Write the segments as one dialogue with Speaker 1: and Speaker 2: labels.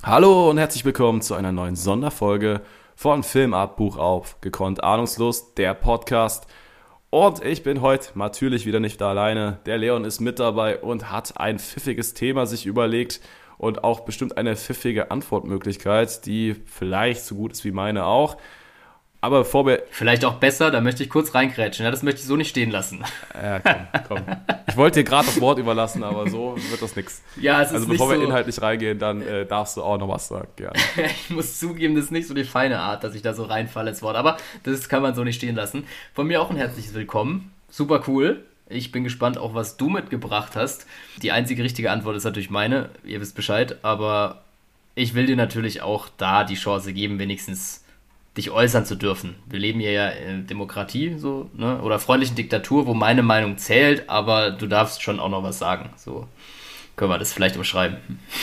Speaker 1: Hallo und herzlich willkommen zu einer neuen Sonderfolge von Film ab, Buch auf, gekonnt ahnungslos, der Podcast. Und ich bin heute natürlich wieder nicht da alleine. Der Leon ist mit dabei und hat ein pfiffiges Thema sich überlegt und auch bestimmt eine pfiffige Antwortmöglichkeit, die vielleicht so gut ist wie meine auch. Aber bevor wir...
Speaker 2: Vielleicht auch besser, da möchte ich kurz reingrätschen. Ja, das möchte ich so nicht stehen lassen.
Speaker 1: Ja, komm. Ich wollte dir gerade das Wort überlassen, aber so wird das nichts.
Speaker 2: Ja, es ist
Speaker 1: also
Speaker 2: nicht
Speaker 1: bevor wir
Speaker 2: so,
Speaker 1: inhaltlich reingehen, dann darfst du auch noch was sagen. Gerne.
Speaker 2: Ich muss zugeben, das ist nicht so die feine Art, dass ich da so reinfalle ins Wort. Aber das kann man so nicht stehen lassen. Von mir auch ein herzliches Willkommen. Super cool. Ich bin gespannt auch, was du mitgebracht hast. Die einzige richtige Antwort ist natürlich meine. Ihr wisst Bescheid. Aber ich will dir natürlich auch da die Chance geben, wenigstens dich äußern zu dürfen. Wir leben hier ja in Demokratie, so, ne? Oder freundlichen Diktatur, wo meine Meinung zählt, aber du darfst schon auch noch was sagen. So können wir das vielleicht umschreiben.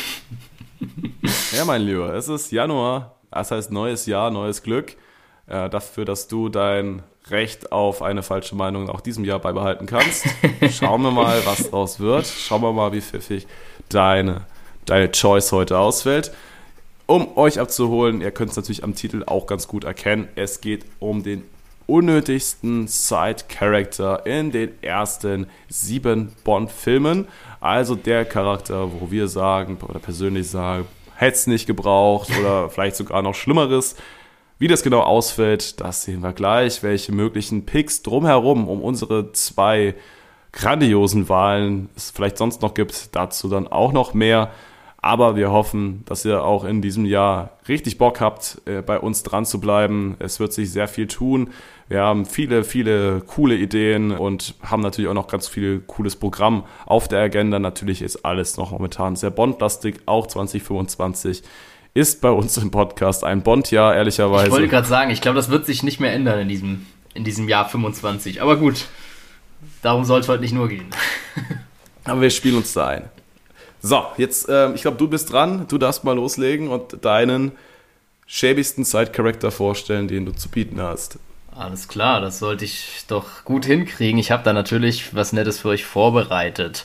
Speaker 1: Ja, mein Lieber, es ist Januar, das heißt neues Jahr, neues Glück. Dafür, dass du dein Recht auf eine falsche Meinung auch diesem Jahr beibehalten kannst. Schauen wir mal, was draus wird. Schauen wir mal, wie pfiffig deine Choice heute ausfällt. Um euch abzuholen, ihr könnt es natürlich am Titel auch ganz gut erkennen, es geht um den unnötigsten Side-Character in den ersten 7 Bond-Filmen. Also der Charakter, wo wir sagen, oder persönlich sagen, hätte es nicht gebraucht oder vielleicht sogar noch Schlimmeres. Wie das genau ausfällt, das sehen wir gleich. Welche möglichen Picks drumherum um unsere 2 grandiosen Wahlen es vielleicht sonst noch gibt, dazu dann auch noch mehr. Aber wir hoffen, dass ihr auch in diesem Jahr richtig Bock habt, bei uns dran zu bleiben. Es wird sich sehr viel tun. Wir haben viele, viele coole Ideen und haben natürlich auch noch ganz viel cooles Programm auf der Agenda. Natürlich ist alles noch momentan sehr Bond-lastig. Auch 2025 ist bei uns im Podcast ein Bond-Jahr, ehrlicherweise.
Speaker 2: Ich wollte gerade sagen, ich glaube, das wird sich nicht mehr ändern in diesem Jahr 25. Aber gut, darum soll es heute nicht nur gehen.
Speaker 1: Aber wir spielen uns da ein. So, jetzt, ich glaube, du bist dran. Du darfst mal loslegen und deinen schäbigsten Side-Character vorstellen, den du zu bieten hast.
Speaker 2: Alles klar, das sollte ich doch gut hinkriegen. Ich habe da natürlich was Nettes für euch vorbereitet.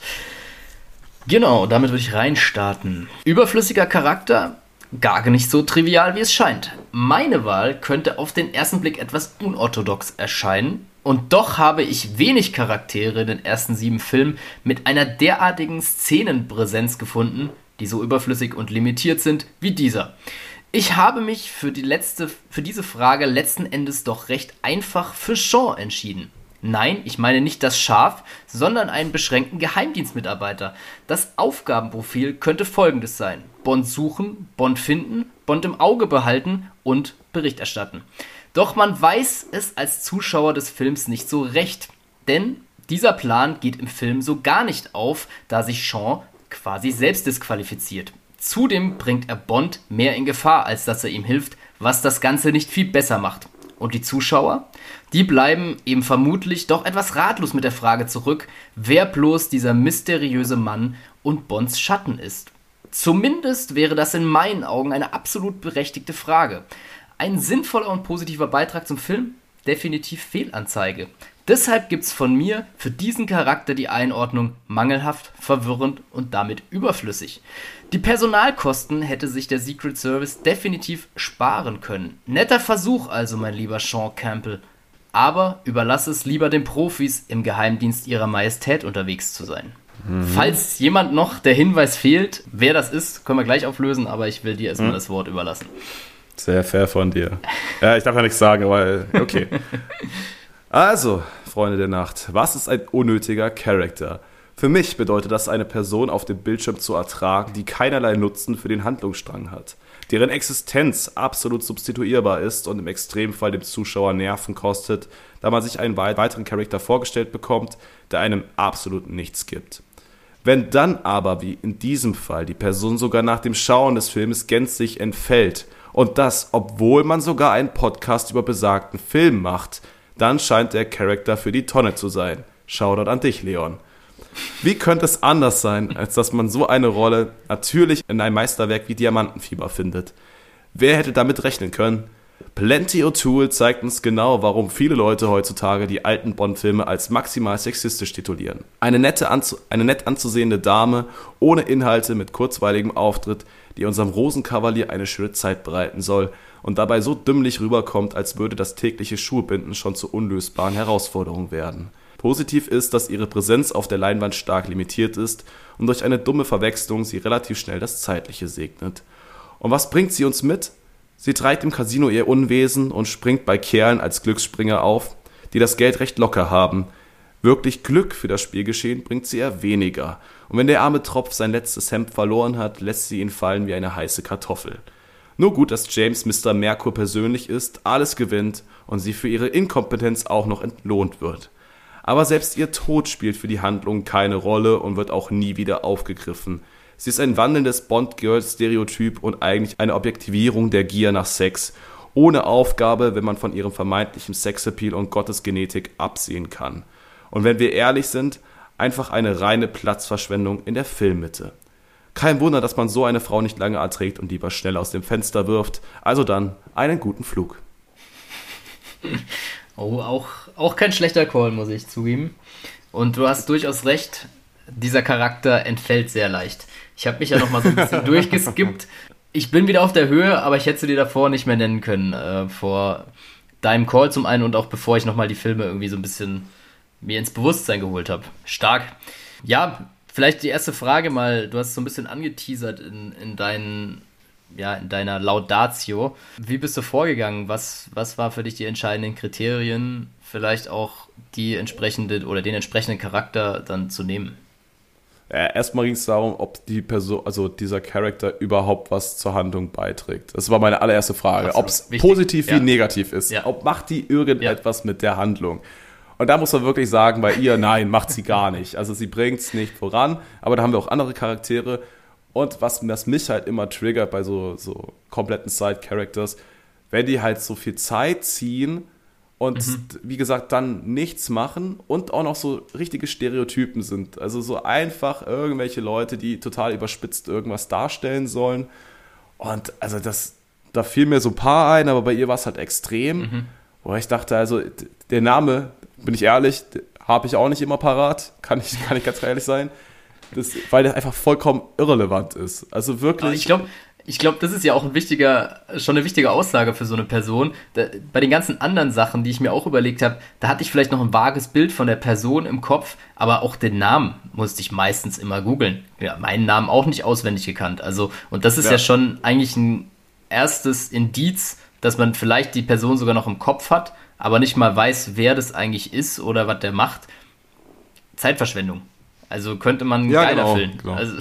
Speaker 2: Genau, damit würde ich reinstarten. Überflüssiger Charakter? Gar nicht so trivial, wie es scheint. Meine Wahl könnte auf den ersten Blick etwas unorthodox erscheinen. Und doch habe ich wenig Charaktere in den ersten 7 Filmen mit einer derartigen Szenenpräsenz gefunden, die so überflüssig und limitiert sind wie dieser. Ich habe mich für diese Frage letzten Endes doch recht einfach für Sean entschieden. Nein, ich meine nicht das Schaf, sondern einen beschränkten Geheimdienstmitarbeiter. Das Aufgabenprofil könnte folgendes sein: Bond suchen, Bond finden, Bond im Auge behalten und Bericht erstatten. Doch man weiß es als Zuschauer des Films nicht so recht, denn dieser Plan geht im Film so gar nicht auf, da sich Sean quasi selbst disqualifiziert. Zudem bringt er Bond mehr in Gefahr, als dass er ihm hilft, was das Ganze nicht viel besser macht. Und die Zuschauer? Die bleiben eben vermutlich doch etwas ratlos mit der Frage zurück, wer bloß dieser mysteriöse Mann und Bonds Schatten ist. Zumindest wäre das in meinen Augen eine absolut berechtigte Frage. Ein sinnvoller und positiver Beitrag zum Film? Definitiv Fehlanzeige. Deshalb gibt's von mir für diesen Charakter die Einordnung mangelhaft, verwirrend und damit überflüssig. Die Personalkosten hätte sich der Secret Service definitiv sparen können. Netter Versuch also, mein lieber Sean Campbell. Aber überlasse es lieber den Profis, im Geheimdienst ihrer Majestät unterwegs zu sein. Falls jemand noch der Hinweis fehlt, wer das ist, können wir gleich auflösen, aber ich will dir erstmal das Wort überlassen.
Speaker 1: Sehr fair von dir. Ja, ich darf ja nichts sagen, aber okay. Also, Freunde der Nacht, was ist ein unnötiger Charakter? Für mich bedeutet das, eine Person auf dem Bildschirm zu ertragen, die keinerlei Nutzen für den Handlungsstrang hat, deren Existenz absolut substituierbar ist und im Extremfall dem Zuschauer Nerven kostet, da man sich einen weiteren Charakter vorgestellt bekommt, der einem absolut nichts gibt. Wenn dann aber, wie in diesem Fall, die Person sogar nach dem Schauen des Filmes gänzlich entfällt, und das, obwohl man sogar einen Podcast über besagten Film macht, dann scheint der Charakter für die Tonne zu sein. Shoutout an dich, Leon. Wie könnte es anders sein, als dass man so eine Rolle natürlich in einem Meisterwerk wie Diamantenfieber findet? Wer hätte damit rechnen können? Plenty O'Toole zeigt uns genau, warum viele Leute heutzutage die alten Bond-Filme als maximal sexistisch titulieren. Eine nett anzusehende Dame ohne Inhalte mit kurzweiligem Auftritt, die unserem Rosenkavalier eine schöne Zeit bereiten soll und dabei so dümmlich rüberkommt, als würde das tägliche Schuhebinden schon zur unlösbaren Herausforderung werden. Positiv ist, dass ihre Präsenz auf der Leinwand stark limitiert ist und durch eine dumme Verwechslung sie relativ schnell das Zeitliche segnet. Und was bringt sie uns mit? Sie treibt im Casino ihr Unwesen und springt bei Kerlen als Glücksspringer auf, die das Geld recht locker haben. Wirklich Glück für das Spielgeschehen bringt sie eher weniger. Und wenn der arme Tropf sein letztes Hemd verloren hat, lässt sie ihn fallen wie eine heiße Kartoffel. Nur gut, dass James Mr. Merkur persönlich ist, alles gewinnt und sie für ihre Inkompetenz auch noch entlohnt wird. Aber selbst ihr Tod spielt für die Handlung keine Rolle und wird auch nie wieder aufgegriffen. Sie ist ein wandelndes Bond-Girl-Stereotyp und eigentlich eine Objektivierung der Gier nach Sex, ohne Aufgabe, wenn man von ihrem vermeintlichen Sexappeal und Gottesgenetik absehen kann. Und wenn wir ehrlich sind, einfach eine reine Platzverschwendung in der Filmmitte. Kein Wunder, dass man so eine Frau nicht lange erträgt und lieber schnell aus dem Fenster wirft. Also dann, einen guten Flug.
Speaker 2: Oh, auch kein schlechter Call, muss ich zugeben. Und du hast durchaus recht, dieser Charakter entfällt sehr leicht. Ich habe mich ja noch mal so ein bisschen durchgeskippt. Ich bin wieder auf der Höhe, aber ich hätte sie dir davor nicht mehr nennen können. Vor deinem Call zum einen und auch bevor ich noch mal die Filme irgendwie so ein bisschen mir ins Bewusstsein geholt habe. Stark. Ja, vielleicht die erste Frage mal. Du hast so ein bisschen angeteasert in deiner Laudatio. Wie bist du vorgegangen? Was war für dich die entscheidenden Kriterien, vielleicht auch den entsprechenden Charakter dann zu nehmen?
Speaker 1: Ja, erstmal ging es darum, ob die Person, also dieser Charakter überhaupt was zur Handlung beiträgt. Das war meine allererste Frage. Ob es positiv wie negativ ist. Ja. Ob macht die irgendetwas mit der Handlung? Und da muss man wirklich sagen, bei ihr, nein, macht sie gar nicht. Also sie bringt es nicht voran, aber da haben wir auch andere Charaktere. Und was mich halt immer triggert bei so kompletten Side-Characters, wenn die halt so viel Zeit ziehen und wie gesagt dann nichts machen und auch noch so richtige Stereotypen sind. Also so einfach irgendwelche Leute, die total überspitzt irgendwas darstellen sollen. Und also da fiel mir so ein paar ein, aber bei ihr war es halt extrem. Wo ich dachte, also der Name, bin ich ehrlich, habe ich auch nicht immer parat, kann ich ganz ehrlich sein. Weil der einfach vollkommen irrelevant ist. Also wirklich.
Speaker 2: Ich glaube, das ist ja auch schon eine wichtige Aussage für so eine Person. Bei den ganzen anderen Sachen, die ich mir auch überlegt habe, da hatte ich vielleicht noch ein vages Bild von der Person im Kopf, aber auch den Namen musste ich meistens immer googeln. Ja, meinen Namen auch nicht auswendig gekannt. Also, und das ist ja schon eigentlich ein erstes Indiz, dass man vielleicht die Person sogar noch im Kopf hat, aber nicht mal weiß, wer das eigentlich ist oder was der macht. Zeitverschwendung. Also könnte man geiler füllen.
Speaker 1: Genau.
Speaker 2: Also.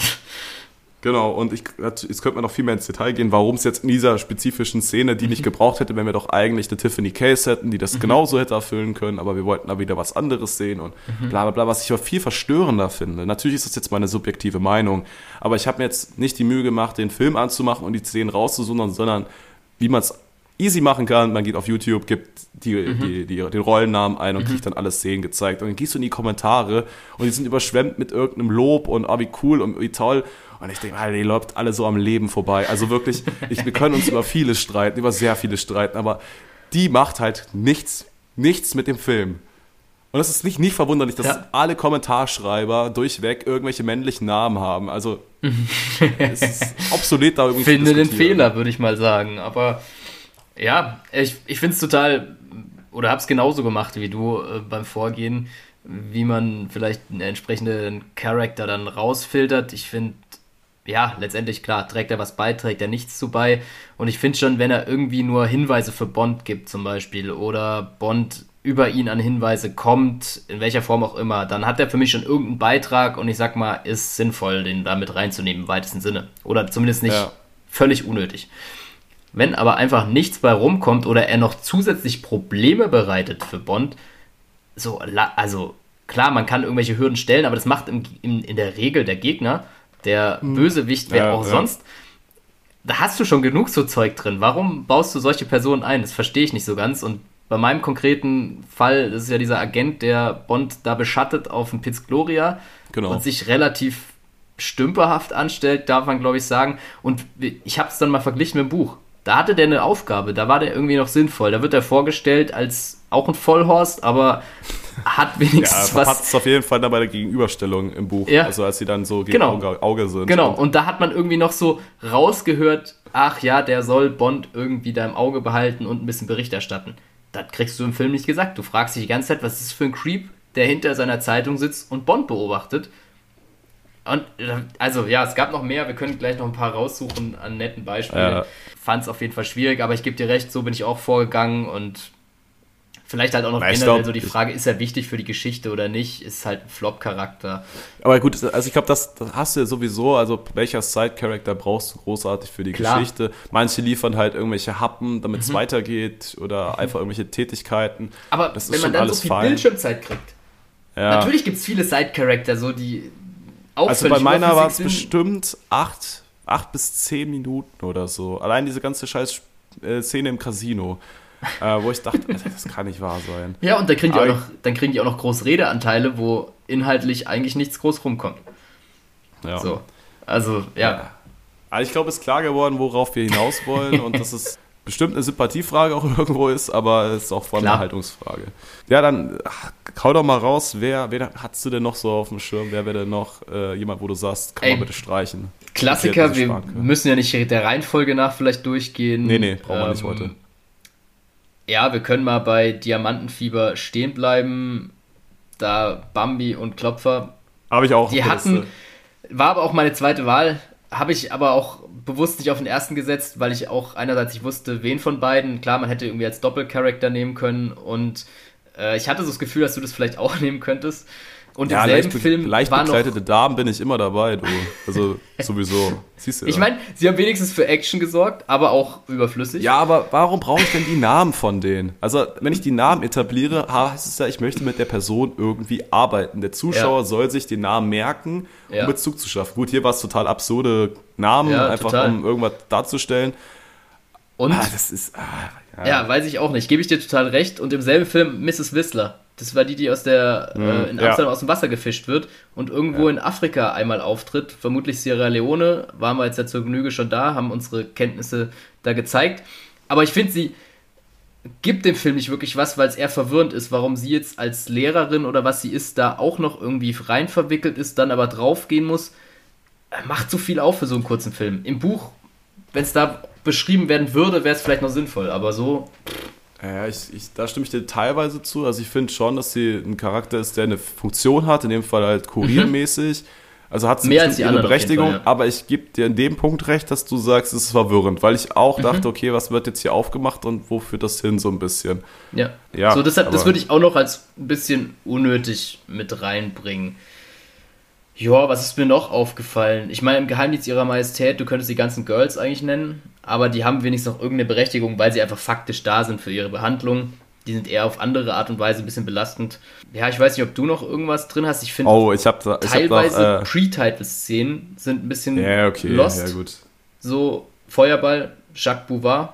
Speaker 1: Genau, und jetzt könnte man noch viel mehr ins Detail gehen, warum es jetzt in dieser spezifischen Szene die nicht gebraucht hätte, wenn wir doch eigentlich eine Tiffany Case hätten, die das genauso hätte erfüllen können, aber wir wollten da wieder was anderes sehen und bla bla bla, was ich aber viel verstörender finde. Natürlich ist das jetzt meine subjektive Meinung, aber ich habe mir jetzt nicht die Mühe gemacht, den Film anzumachen und die Szenen rauszusuchen, sondern wie man es easy machen kann, man geht auf YouTube, gibt den Rollennamen ein und kriegt dann alle Szenen gezeigt. Und dann gehst du in die Kommentare und die sind überschwemmt mit irgendeinem Lob und wie cool und wie toll. Und ich denke, die läuft alle so am Leben vorbei. Also wirklich, wir können uns über vieles streiten, über sehr viele streiten, aber die macht halt nichts mit dem Film. Und es ist nicht verwunderlich, dass alle Kommentarschreiber durchweg irgendwelche männlichen Namen haben. Also es ist obsolet, da irgendwie
Speaker 2: Finde den Fehler, würde ich mal sagen. Aber ja, ich finde es total, oder hab's genauso gemacht wie du beim Vorgehen, wie man vielleicht einen entsprechenden Charakter dann rausfiltert. Ich finde, ja, letztendlich, klar, trägt er was bei, trägt er nichts zu bei. Und ich finde schon, wenn er irgendwie nur Hinweise für Bond gibt zum Beispiel oder Bond über ihn an Hinweise kommt, in welcher Form auch immer, dann hat er für mich schon irgendeinen Beitrag und ich sag mal, ist sinnvoll, den da mit reinzunehmen im weitesten Sinne. Oder zumindest nicht völlig unnötig. Wenn aber einfach nichts bei rumkommt oder er noch zusätzlich Probleme bereitet für Bond, also klar, man kann irgendwelche Hürden stellen, aber das macht in der Regel der Gegner, der Bösewicht, wer auch sonst. Da hast du schon genug so Zeug drin. Warum baust du solche Personen ein? Das verstehe ich nicht so ganz. Und bei meinem konkreten Fall, das ist ja dieser Agent, der Bond da beschattet auf dem Piz Gloria und sich relativ stümperhaft anstellt, darf man glaube ich sagen. Und ich habe es dann mal verglichen mit dem Buch. Da hatte der eine Aufgabe, da war der irgendwie noch sinnvoll. Da wird er vorgestellt als auch ein Vollhorst, aber hat
Speaker 1: Ja,
Speaker 2: wenigstens
Speaker 1: verpatzt
Speaker 2: was.
Speaker 1: es auf jeden Fall dann bei der Gegenüberstellung im Buch.
Speaker 2: Ja.
Speaker 1: Also als sie dann so gegen
Speaker 2: Genau.
Speaker 1: Auge sind.
Speaker 2: Genau, und da hat man irgendwie noch so rausgehört, ach ja, der soll Bond irgendwie da im Auge behalten und ein bisschen Bericht erstatten. Das kriegst du im Film nicht gesagt. Du fragst dich die ganze Zeit, was ist das für ein Creep, der hinter seiner Zeitung sitzt und Bond beobachtet. Und also ja, es gab noch mehr, wir können gleich noch ein paar raussuchen an netten Beispielen.
Speaker 1: Ja.
Speaker 2: Fand es auf jeden Fall schwierig, aber ich gebe dir recht, so bin ich auch vorgegangen und vielleicht halt auch noch
Speaker 1: Na, ich
Speaker 2: generell
Speaker 1: glaub,
Speaker 2: so die Frage, ist er wichtig für die Geschichte oder nicht? Ist halt ein Flop-Charakter.
Speaker 1: Aber gut, also ich glaube, das hast du ja sowieso, also welcher Side-Character brauchst du großartig für die
Speaker 2: Klar.
Speaker 1: Geschichte? Manche liefern halt irgendwelche Happen, damit es weitergeht oder einfach irgendwelche Tätigkeiten.
Speaker 2: Aber
Speaker 1: Das ist
Speaker 2: wenn man
Speaker 1: schon
Speaker 2: dann so
Speaker 1: alles
Speaker 2: viel
Speaker 1: fein.
Speaker 2: Bildschirmzeit kriegt,
Speaker 1: Ja.
Speaker 2: natürlich gibt es viele Side-Charakter, so die auch
Speaker 1: Also
Speaker 2: völlig
Speaker 1: bei meiner war es
Speaker 2: überflüssig sind.
Speaker 1: bestimmt 8 bis 10 Minuten oder so. Allein diese ganze scheiß Szene im Casino, wo ich dachte, Alter, das kann nicht wahr sein.
Speaker 2: Ja, und dann kriegen,
Speaker 1: Aber
Speaker 2: dann kriegen die auch noch groß Redeanteile, wo inhaltlich eigentlich nichts groß rumkommt.
Speaker 1: Ja.
Speaker 2: So. Also, ja.
Speaker 1: Aber ich glaube, es ist klar geworden, worauf wir hinaus wollen und dass es bestimmt eine Sympathiefrage auch irgendwo ist, aber es ist auch vor allem eine
Speaker 2: Klar.
Speaker 1: Haltungsfrage. Ja, dann hau doch mal raus, wer hattest du denn noch so auf dem Schirm? Wer wäre denn noch jemand, wo du sagst, kann man bitte streichen?
Speaker 2: Klassiker,
Speaker 1: Das hätte
Speaker 2: wir
Speaker 1: sich sparen können.
Speaker 2: müssen ja nicht der Reihenfolge nach vielleicht durchgehen.
Speaker 1: Nee, brauchen wir nicht heute.
Speaker 2: Ja, wir können mal bei Diamantenfieber stehen bleiben. Da Bambi und Klopfer.
Speaker 1: Habe ich auch.
Speaker 2: Die
Speaker 1: auf der
Speaker 2: hatten,
Speaker 1: Liste.
Speaker 2: war aber auch meine zweite Wahl, habe ich aber auch bewusst nicht auf den ersten gesetzt, weil ich auch einerseits nicht wusste, wen von beiden. Klar, man hätte irgendwie als Doppelcharakter nehmen können und ich hatte so das Gefühl, dass du das vielleicht auch nehmen könntest. Und
Speaker 1: Ja,
Speaker 2: im selben Film
Speaker 1: leicht
Speaker 2: war noch...
Speaker 1: bekleidete Damen bin ich immer dabei, du. Also sowieso. Siehst du
Speaker 2: Ich
Speaker 1: ja.
Speaker 2: meine, sie haben wenigstens für Action gesorgt, aber auch überflüssig.
Speaker 1: Ja, aber warum brauche ich denn die Namen von denen? Also, wenn ich die Namen etabliere, heißt es ja, ich möchte mit der Person irgendwie arbeiten. Der Zuschauer
Speaker 2: Ja.
Speaker 1: soll sich den Namen merken, um
Speaker 2: Ja.
Speaker 1: Bezug zu schaffen. Gut, hier war es total absurde Namen,
Speaker 2: Ja,
Speaker 1: einfach
Speaker 2: total.
Speaker 1: um irgendwas darzustellen.
Speaker 2: Und,
Speaker 1: Das ist.
Speaker 2: ja, weiß ich auch nicht. Gebe ich dir total recht. Und im selben Film Mrs. Whistler. Das war die aus der in
Speaker 1: ja.
Speaker 2: Amsterdam aus dem Wasser gefischt wird und irgendwo in Afrika einmal auftritt. Vermutlich Sierra Leone. Waren wir jetzt ja zur Genüge schon da, haben unsere Kenntnisse da gezeigt. Aber ich finde, sie gibt dem Film nicht wirklich was, weil es eher verwirrend ist, warum sie jetzt als Lehrerin oder was sie ist, da auch noch irgendwie rein verwickelt ist, dann aber draufgehen muss. Macht so viel auf für so einen kurzen Film. Im Buch, wenn es da beschrieben werden würde, wäre es vielleicht noch sinnvoll, aber so...
Speaker 1: Ja, da stimme ich dir teilweise zu. Also ich finde schon, dass sie ein Charakter ist, der eine Funktion hat, in dem Fall halt kuriermäßig. Also hat sie
Speaker 2: Mehr
Speaker 1: bestimmt
Speaker 2: als die
Speaker 1: ihre
Speaker 2: anderen auf jeden
Speaker 1: Berechtigung,
Speaker 2: Fall, ja.
Speaker 1: aber ich gebe dir in dem Punkt recht, dass du sagst, es ist verwirrend, weil ich auch dachte, okay, was wird jetzt hier aufgemacht und wo führt das hin so ein bisschen?
Speaker 2: Ja,
Speaker 1: Ja,
Speaker 2: so deshalb, das
Speaker 1: aber-
Speaker 2: würde ich auch noch als ein bisschen unnötig mit reinbringen. Ja, was ist mir noch aufgefallen? Ich meine, im Geheimdienst ihrer Majestät, du könntest die ganzen Girls eigentlich nennen, aber die haben wenigstens noch irgendeine Berechtigung, weil sie einfach faktisch da sind für ihre Behandlung. Die sind eher auf andere Art und Weise ein bisschen belastend. Ja, ich weiß nicht, ob du noch irgendwas drin hast. Ich finde,
Speaker 1: Oh, ich habe
Speaker 2: teilweise
Speaker 1: noch,
Speaker 2: Pre-Title-Szenen sind ein bisschen
Speaker 1: ja, okay,
Speaker 2: lost.
Speaker 1: ja gut.
Speaker 2: So, Feuerball, Jacques Bouvard,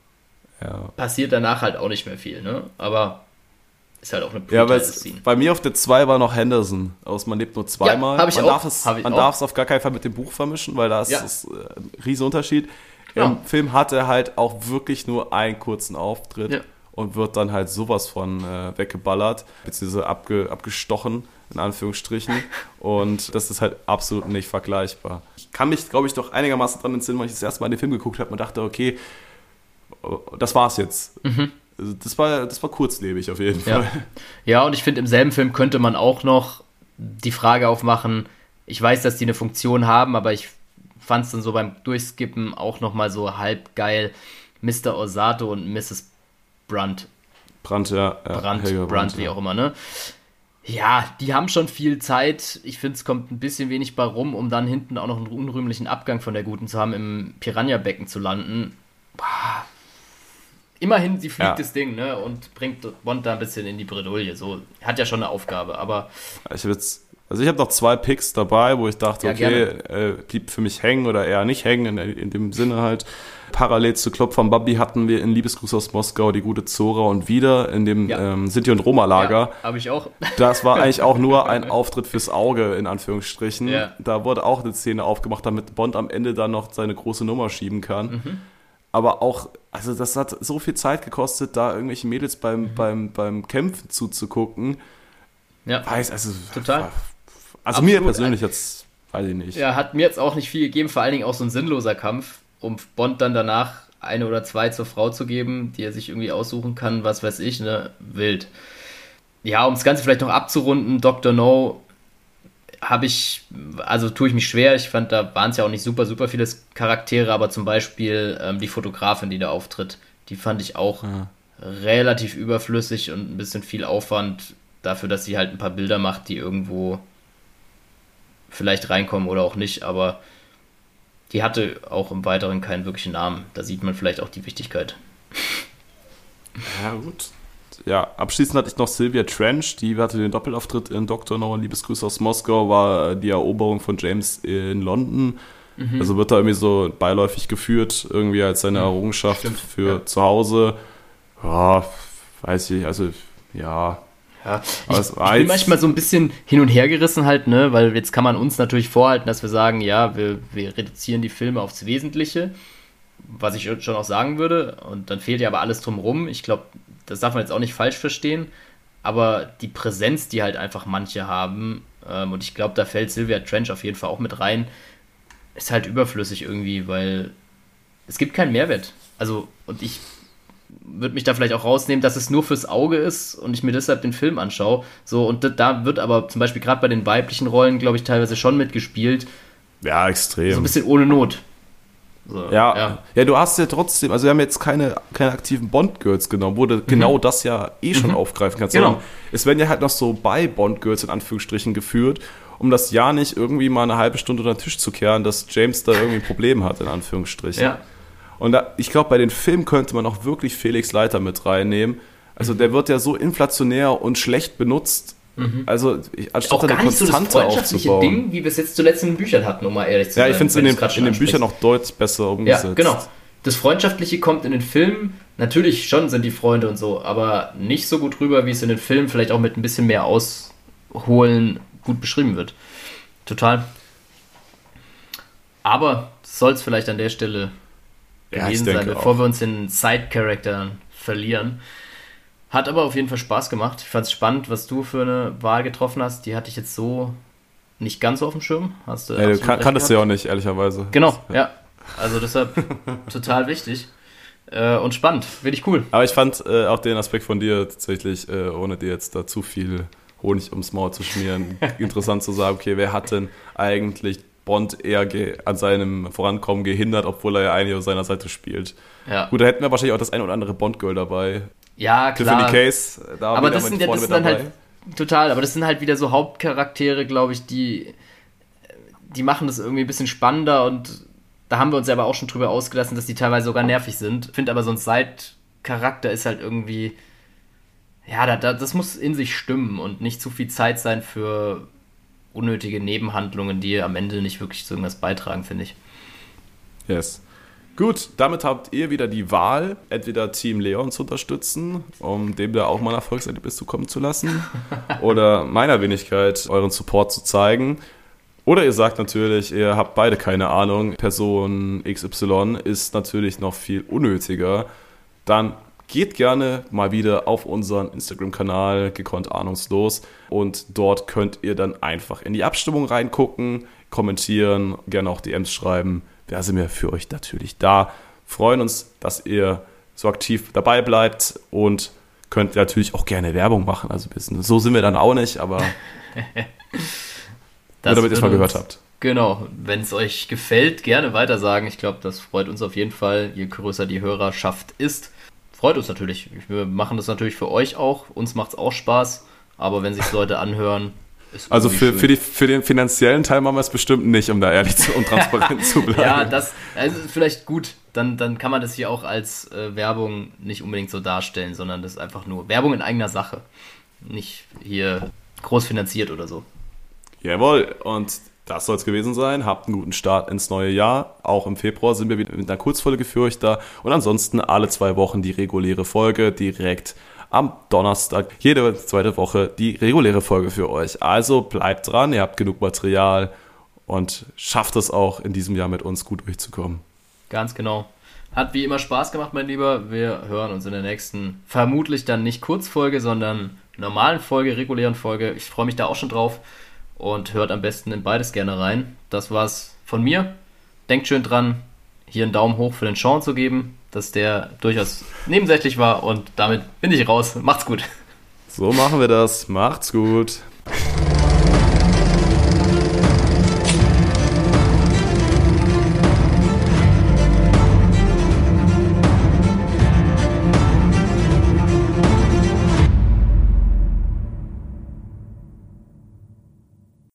Speaker 1: Ja,
Speaker 2: passiert danach halt auch nicht mehr viel, ne? Aber ist halt auch eine
Speaker 1: ja weil
Speaker 2: Pre-Title-Szene.
Speaker 1: bei mir auf der 2 war noch Henderson aus Man lebt nur zweimal.
Speaker 2: hab ich
Speaker 1: man
Speaker 2: auch.
Speaker 1: Darf es,
Speaker 2: Hab ich
Speaker 1: man
Speaker 2: auch.
Speaker 1: darf es auf gar keinen Fall mit dem Buch vermischen, weil da ist
Speaker 2: Ja.
Speaker 1: ein Riesenunterschied.
Speaker 2: Ja.
Speaker 1: Im Film hat er halt auch wirklich nur einen kurzen Auftritt.
Speaker 2: Ja.
Speaker 1: Und wird dann halt sowas von weggeballert, beziehungsweise abgestochen, in Anführungsstrichen. Und das ist halt absolut nicht vergleichbar. Ich kann mich, glaube ich, doch einigermaßen dran entsinnen, weil ich das erste Mal den Film geguckt habe und dachte, okay, das war's jetzt. Also das war kurzlebig auf jeden
Speaker 2: Ja.
Speaker 1: Fall.
Speaker 2: Ja, und ich finde, im selben Film könnte man auch noch die Frage aufmachen, ich weiß, dass die eine Funktion haben, aber ich fand es dann so beim Durchskippen auch nochmal so halb geil. Mr. Osato und Mrs. Brandt,
Speaker 1: Helga
Speaker 2: Brandt, wie auch immer, ne? Ja, die haben schon viel Zeit. Ich finde, es kommt ein bisschen wenig bei rum, um dann hinten auch noch einen unrühmlichen Abgang von der Guten zu haben, im Piranha-Becken zu landen. Boah. Immerhin, sie fliegt
Speaker 1: Ja.
Speaker 2: das Ding, ne? Und bringt Bond da ein bisschen in die Bredouille. So, hat ja schon eine Aufgabe, aber
Speaker 1: Ich habe noch 2 Picks dabei, wo ich dachte,
Speaker 2: Ja,
Speaker 1: okay, blieb für mich hängen oder eher nicht hängen, in dem Sinne halt. Parallel zu Klopf von Bambi hatten wir in Liebesgruß aus Moskau die gute Zora und wieder in dem
Speaker 2: Ja.
Speaker 1: Sinti- und Roma-Lager.
Speaker 2: habe ich auch.
Speaker 1: Das war eigentlich auch nur ein Auftritt fürs Auge, in Anführungsstrichen.
Speaker 2: Ja.
Speaker 1: Da wurde auch eine Szene aufgemacht, damit Bond am Ende dann noch seine große Nummer schieben kann.
Speaker 2: Mhm.
Speaker 1: Aber auch, also das hat so viel Zeit gekostet, da irgendwelche Mädels beim Kämpfen zuzugucken.
Speaker 2: Ja,
Speaker 1: also
Speaker 2: total.
Speaker 1: Also
Speaker 2: Absolut.
Speaker 1: mir persönlich jetzt, weiß ich nicht.
Speaker 2: Ja, hat mir jetzt auch nicht viel gegeben, vor allen Dingen auch so ein sinnloser Kampf, um Bond dann danach eine oder zwei zur Frau zu geben, die er sich irgendwie aussuchen kann, was weiß ich, ne, wild. Ja, um das Ganze vielleicht noch abzurunden, Dr. No tue ich mich schwer, ich fand, da waren es ja auch nicht super, super viele Charaktere, aber zum Beispiel die Fotografin, die da auftritt, die fand ich auch relativ überflüssig und ein bisschen viel Aufwand dafür, dass sie halt ein paar Bilder macht, die irgendwo vielleicht reinkommen oder auch nicht, aber die hatte auch im Weiteren keinen wirklichen Namen. Da sieht man vielleicht auch die Wichtigkeit.
Speaker 1: Ja, gut. Ja, abschließend hatte ich noch Sylvia Trench, die hatte den Doppelauftritt in Dr. No, Liebesgrüße aus Moskau, war die Eroberung von James in London. Also wird da irgendwie so beiläufig geführt, irgendwie als seine Errungenschaft für zu Hause. Ja, weiß ich, also ja.
Speaker 2: Ja, ich bin manchmal so ein bisschen hin und her gerissen halt, ne, weil jetzt kann man uns natürlich vorhalten, dass wir sagen, ja, wir reduzieren die Filme aufs Wesentliche, was ich schon auch sagen würde, und dann fehlt ja aber alles drumherum. Ich glaube, das darf man jetzt auch nicht falsch verstehen, aber die Präsenz, die halt einfach manche haben, und ich glaube, da fällt Sylvia Trench auf jeden Fall auch mit rein, ist halt überflüssig irgendwie, weil es gibt keinen Mehrwert. Also, und ich würde mich da vielleicht auch rausnehmen, dass es nur fürs Auge ist und ich mir deshalb den Film anschaue. So, und da wird aber zum Beispiel gerade bei den weiblichen Rollen, glaube ich, teilweise schon mitgespielt.
Speaker 1: Ja, extrem.
Speaker 2: So ein bisschen ohne Not. So,
Speaker 1: ja, du hast ja trotzdem, also wir haben jetzt keine aktiven Bond-Girls genommen, wo du genau das ja schon aufgreifen kannst.
Speaker 2: Genau.
Speaker 1: Es werden ja halt noch so bei Bond-Girls in Anführungsstrichen geführt, um das ja nicht irgendwie mal eine halbe Stunde unter den Tisch zu kehren, dass James da irgendwie ein Problem hat, in Anführungsstrichen.
Speaker 2: Ja.
Speaker 1: Und ich glaube, bei den Filmen könnte man auch wirklich Felix Leiter mit reinnehmen. Also der wird ja so inflationär und schlecht benutzt. Also anstatt
Speaker 2: auch gar
Speaker 1: eine
Speaker 2: nicht so das
Speaker 1: Konstante
Speaker 2: freundschaftliche
Speaker 1: aufzubauen.
Speaker 2: Ding, wie wir es jetzt zuletzt in den Büchern hatten, um mal ehrlich zu sein.
Speaker 1: Ja, ich finde es in den Büchern noch deutlich besser umgesetzt.
Speaker 2: Ja, genau. Das Freundschaftliche kommt in den Filmen, natürlich schon sind die Freunde und so, aber nicht so gut rüber, wie es in den Filmen vielleicht auch mit ein bisschen mehr Ausholen gut beschrieben wird. Total. Aber soll es vielleicht an der Stelle gewesen sein, bevor wir uns in Side-Charakteren verlieren. Hat aber auf jeden Fall Spaß gemacht. Ich fand es spannend, was du für eine Wahl getroffen hast. Die hatte ich jetzt so nicht ganz so auf dem Schirm. Hast du
Speaker 1: kanntest du ja auch nicht, ehrlicherweise.
Speaker 2: Genau, ja. Also deshalb total wichtig. Und spannend, wirklich cool.
Speaker 1: Aber ich fand auch den Aspekt von dir tatsächlich, ohne dir jetzt da zu viel Honig ums Maul zu schmieren, interessant zu sagen, okay, wer hat denn eigentlich Bond eher an seinem Vorankommen gehindert, obwohl er ja eigentlich auf seiner Seite spielt.
Speaker 2: Ja.
Speaker 1: Gut, da hätten wir wahrscheinlich auch das ein oder andere Bond-Girl dabei.
Speaker 2: Ja, klar.
Speaker 1: Tiffany Case, da
Speaker 2: aber das sind dann halt total, aber das sind halt wieder so Hauptcharaktere, glaube ich, die machen das irgendwie ein bisschen spannender und da haben wir uns ja aber auch schon drüber ausgelassen, dass die teilweise sogar nervig sind. Ich finde aber so ein Side-Charakter ist halt irgendwie, ja, das muss in sich stimmen und nicht zu viel Zeit sein für unnötige Nebenhandlungen, die am Ende nicht wirklich zu irgendwas beitragen, finde ich.
Speaker 1: Yes. Gut, damit habt ihr wieder die Wahl, entweder Team Leon zu unterstützen, um dem da auch mal ein Erfolgserlebnis zukommen zu lassen, oder meiner Wenigkeit euren Support zu zeigen. Oder ihr sagt natürlich, ihr habt beide keine Ahnung, Person XY ist natürlich noch viel unnötiger. Dann geht gerne mal wieder auf unseren Instagram-Kanal, gekonnt ahnungslos, und dort könnt ihr dann einfach in die Abstimmung reingucken, kommentieren, gerne auch DMs schreiben. Da sind wir für euch natürlich da. Freuen uns, dass ihr so aktiv dabei bleibt und könnt natürlich auch gerne Werbung machen. Also so sind wir dann auch nicht, aber nur damit ihr es mal gehört habt.
Speaker 2: Genau, wenn es euch gefällt, gerne weitersagen. Ich glaube, das freut uns auf jeden Fall, je größer die Hörerschaft ist. Freut uns natürlich. Wir machen das natürlich für euch auch. Uns macht es auch Spaß. Aber wenn sich Leute anhören, ist
Speaker 1: also für den finanziellen Teil machen wir es bestimmt nicht, um da ehrlich und transparent zu bleiben.
Speaker 2: Ja, das ist vielleicht gut. Dann kann man das hier auch als Werbung nicht unbedingt so darstellen, sondern das ist einfach nur Werbung in eigener Sache. Nicht hier groß finanziert oder so.
Speaker 1: Jawohl, und das soll es gewesen sein. Habt einen guten Start ins neue Jahr. Auch im Februar sind wir wieder mit einer Kurzfolge für euch da. Und ansonsten alle 2 Wochen die reguläre Folge direkt am Donnerstag. Jede zweite Woche die reguläre Folge für euch. Also bleibt dran, ihr habt genug Material und schafft es auch in diesem Jahr mit uns gut durchzukommen.
Speaker 2: Ganz genau. Hat wie immer Spaß gemacht, mein Lieber. Wir hören uns in der nächsten, vermutlich dann nicht Kurzfolge, sondern normalen Folge, regulären Folge. Ich freue mich da auch schon drauf und hört am besten in beides gerne rein. Das war's von mir. Denkt schön dran, hier einen Daumen hoch für den Sean zu geben, dass der durchaus nebensächlich war und damit bin ich raus. Macht's gut.
Speaker 1: So machen wir das. Macht's gut.